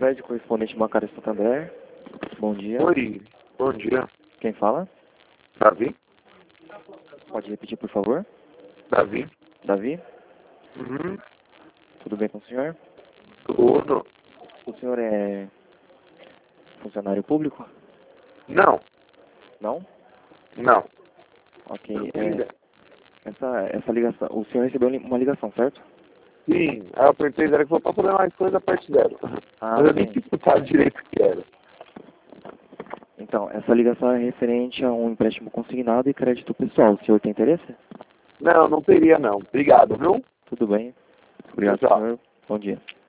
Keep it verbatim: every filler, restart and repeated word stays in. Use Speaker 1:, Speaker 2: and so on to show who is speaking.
Speaker 1: Crédito, correspondente bancário Santander. Bom dia.
Speaker 2: Oi, bom dia.
Speaker 1: Quem fala?
Speaker 2: Davi?
Speaker 1: Pode repetir, por favor?
Speaker 2: Davi?
Speaker 1: Davi?
Speaker 2: Uhum.
Speaker 1: Tudo bem com o senhor?
Speaker 2: Tudo?
Speaker 1: O senhor é funcionário público?
Speaker 2: Não,
Speaker 1: Não?
Speaker 2: não.
Speaker 1: Ok. É, essa, essa ligação, o senhor recebeu uma ligação, certo?
Speaker 2: Sim, aí eu perguntei, era que eu vou fazer mais coisa a parte dela.
Speaker 1: Ah,
Speaker 2: Mas eu nem
Speaker 1: sim.
Speaker 2: quis escutar direito o que era.
Speaker 1: Então, essa ligação é referente a um empréstimo consignado e crédito pessoal. O senhor tem interesse?
Speaker 2: Não, não teria não. Obrigado, viu?
Speaker 1: Tudo bem. Obrigado,
Speaker 2: Tchau.
Speaker 1: senhor. Bom dia.